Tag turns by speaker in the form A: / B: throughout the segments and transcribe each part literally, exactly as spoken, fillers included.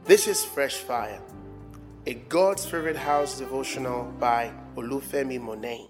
A: This is Fresh Fire, a God's Favorite House devotional by Olufemi Monet.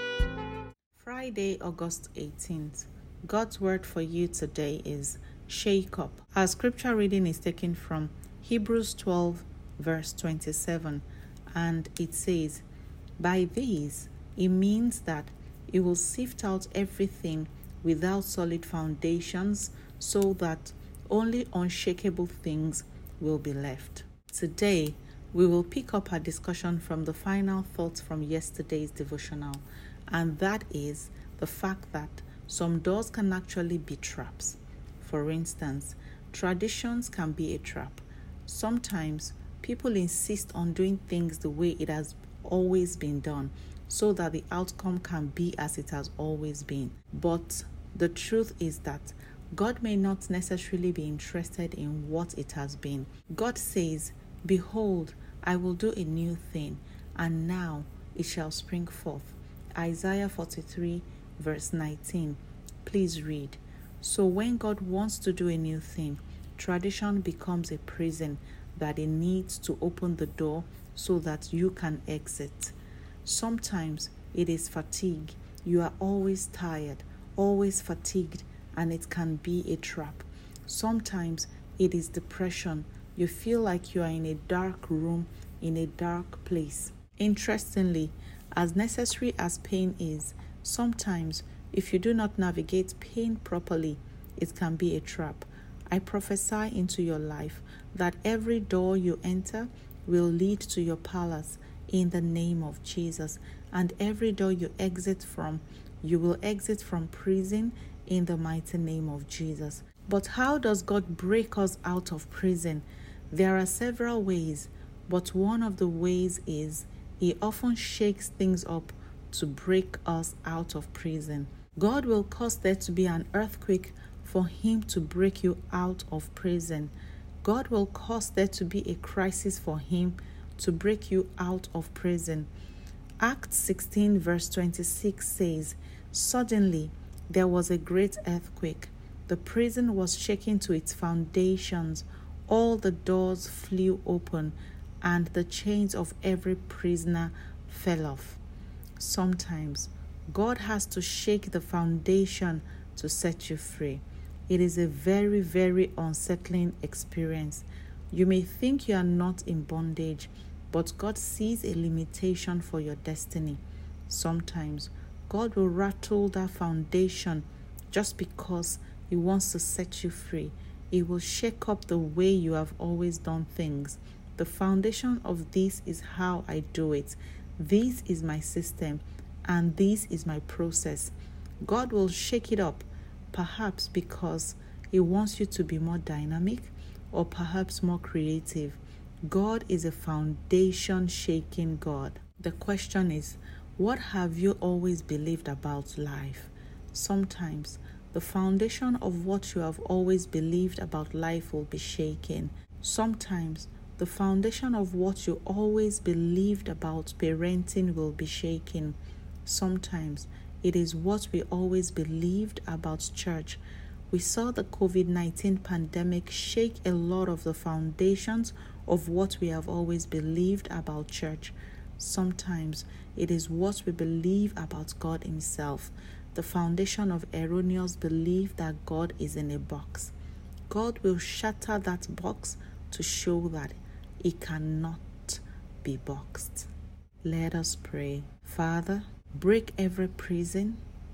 B: Friday, August eighteenth. God's word for you today is shake up. Our scripture reading is taken from Hebrews twelve, verse twenty-seven, and it says, "By these, it means that it will sift out everything without solid foundations, so that only unshakable things will be left." Today, we will pick up our discussion from the final thoughts from yesterday's devotional, and that is the fact that some doors can actually be traps. For instance, traditions can be a trap. Sometimes people insist on doing things the way it has always been done, so that the outcome can be as it has always been. But the truth is that God may not necessarily be interested in what it has been. God says, "Behold, I will do a new thing, and now it shall spring forth." Isaiah forty-three, verse nineteen. Please read. So when God wants to do a new thing, tradition becomes a prison that it needs to open the door so that you can exit. Sometimes it is fatigue. You are always tired, always fatigued, and it can be a trap. Sometimes it is depression. You feel like you are in a dark room, in a dark place. Interestingly, as necessary as pain is, sometimes if you do not navigate pain properly, it can be a trap. I prophesy into your life that every door you enter will lead to your palace in the name of Jesus, and every door you exit from, you will exit from prison in the mighty name of Jesus. But how does God break us out of prison? There are several ways, but one of the ways is He often shakes things up to break us out of prison. God will cause there to be an earthquake for Him to break you out of prison. God will cause there to be a crisis for Him to break you out of prison. Acts sixteen, verse twenty-six says, "Suddenly there was a great earthquake. The prison was shaken to its foundations. All the doors flew open, and the chains of every prisoner fell off." Sometimes God has to shake the foundation to set you free. It is a very, very unsettling experience. You may think you are not in bondage, but God sees a limitation for your destiny. Sometimes God will rattle that foundation just because He wants to set you free. He will shake up the way you have always done things. The foundation of this is how I do it. This is my system, and this is my process. God will shake it up, perhaps because He wants you to be more dynamic, or perhaps more creative. God is a foundation shaking God. The question is, what have you always believed about life? Sometimes the foundation of what you have always believed about life will be shaken. Sometimes the foundation of what you always believed about parenting will be shaken. Sometimes it is what we always believed about church. We saw the covid nineteen pandemic shake a lot of the foundations of what we have always believed about church. Sometimes it is what we believe about God Himself, the foundation of erroneous belief that God is in a box. God will shatter that box to show that He cannot be boxed. Let us pray. Father, break every prison,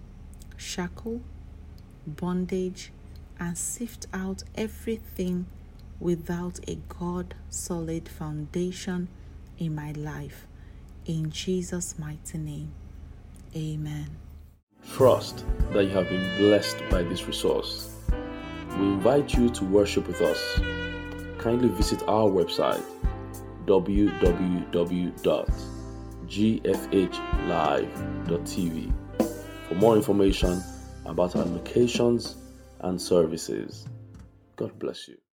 B: shackle, bondage, and sift out everything without a God-solid foundation in my life. In Jesus' mighty name, amen.
C: Trust that you have been blessed by this resource. We invite you to worship with us. Kindly visit our website, w w w dot g f h live dot t v, for more information about our locations and services. God bless you.